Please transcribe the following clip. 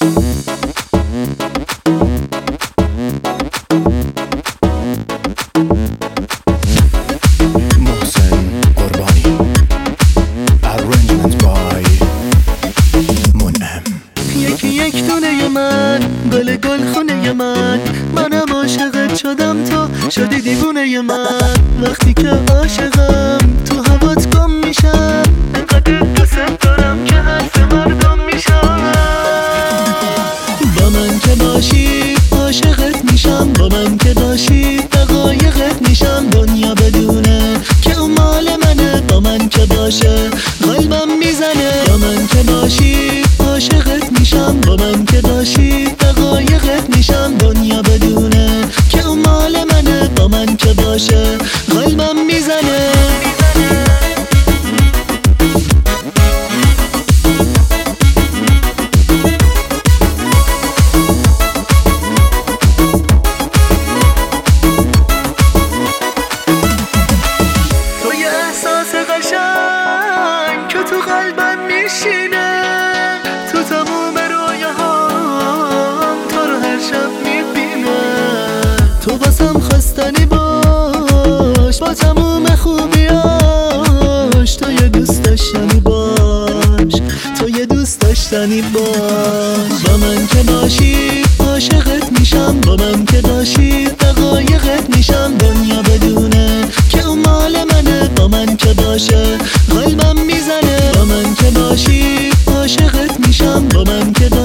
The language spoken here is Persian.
یک دونه من گل خونه من، منم عاشقت شدم تو شدی دیوونه من. وقتی که عاشقم تو هوات گم میشم، انقدر دوست دارم که حرف مردم میشم. با من که باشی عاشقت میشم، با من که باشی دقایقت میشم. دنیا بدونه که اون مال منه، با من که باشه قلبم میزنه. با من که باشی عاشقت میشم، با من که باشی دقایقت میشم. دنیا بدونه که اون مال منه، با من که باشه قلبم میزنه. تو یه احساس قشنگ که تو قلبم میشینه، تو تموم رویاهام تو رو هر شب میبینم. تو واسم خواستنی باش با تموم خوبیاش، تو یه دوست داشتنی باش، تو یه دوست داشتنی باش. با من که باشی عاشقت میشم، با من که باشی دقایقت میشم. دنیا بدونه که اون مال منه، با من که باشه قلبم میزنه. با من که باشی عاشقت میشم، با من که